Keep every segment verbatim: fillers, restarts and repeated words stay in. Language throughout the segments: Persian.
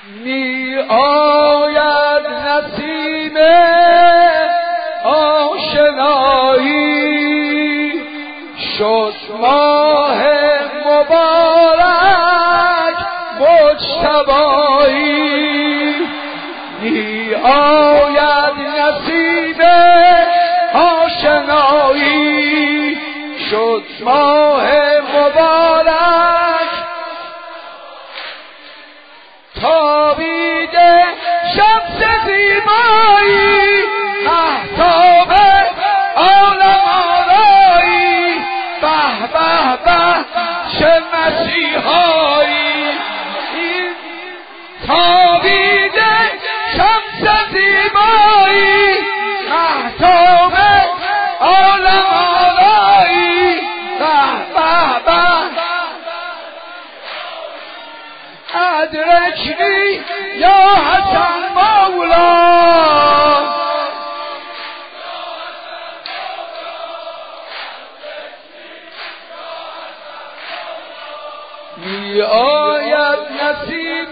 می آید نسیم آشنایی، شد ماه مبارک مجتبایی. می آید نسیم آشنایی، شد ماه مبارک تابیده شمس زیبایی، مهتاب عالم آرایی. به به به چه مسیحایی، تابیده شمس زیبایی، مهتاب عالم آرایی. به به به ادرکنی یا حسن مولا، می آید نسیم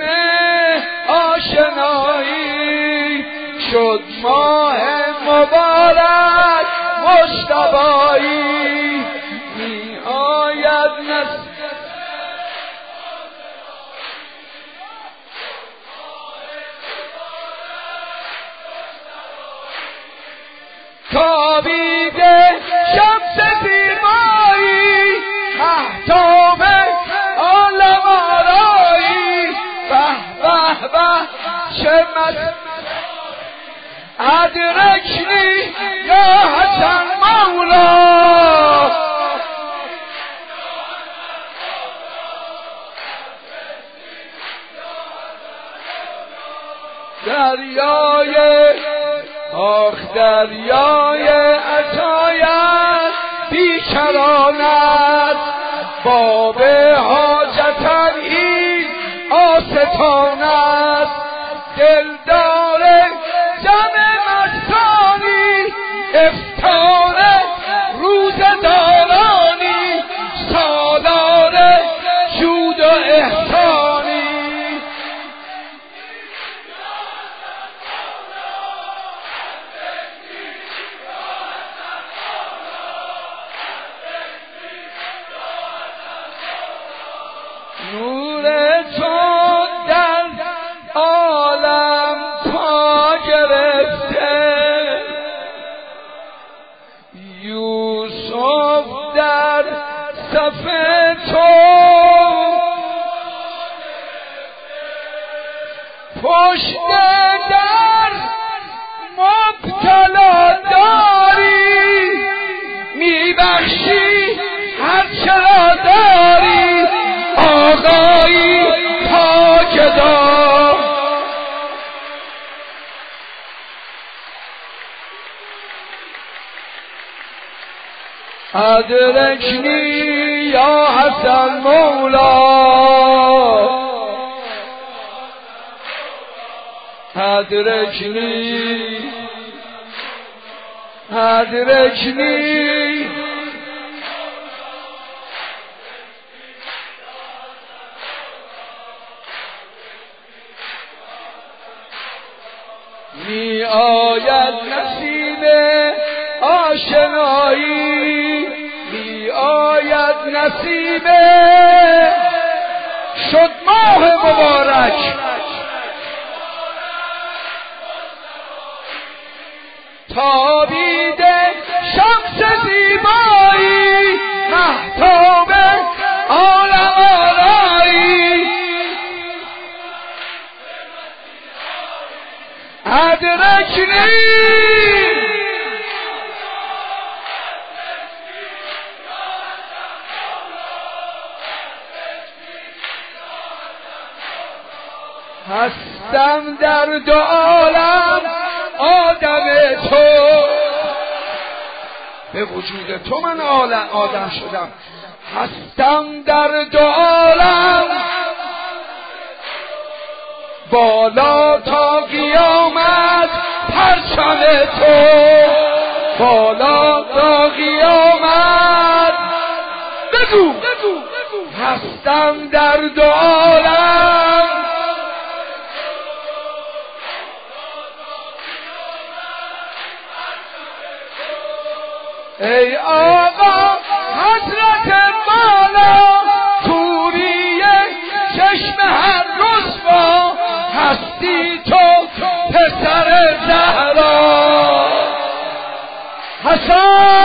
آشنایی، شد ماه مبارک مجتبایی. می آید نسیم تابیده شمس زیبایی، مهتاب عالم آرایی. به به به چه مس ادرکنی یا حسن مولا، دریای آخ دریای عطایت بیکرانت، باب حاجت این آستان است. دلدار جمع مستانی، افطار روز دارانی، سالار جود و احسانی. نور تو در عالم پا گرفته، یوسف در صف تو پشت در مبتلا داری، میبخشی هر چرا داری. آقایی تاجدار ادرکنی یا حسن مولا، ادرکنی ادرکنی می آید نسیم آشنایی، می آید نسیم شد ماه مبارک تابیده شمس زیبایی، مهتاب عالم آرایی. ادرکنی هستم در دو عالم آدم تو، به وجود تو من آدم شدم. هستم در دو عالم بالا تا قیامت پرچم تو، بالا تا قیامت. بگو هستم در دو عالم ای آقا حضرت بالا کوری چشم هر رسوا هستی تو پسر زهرا حسن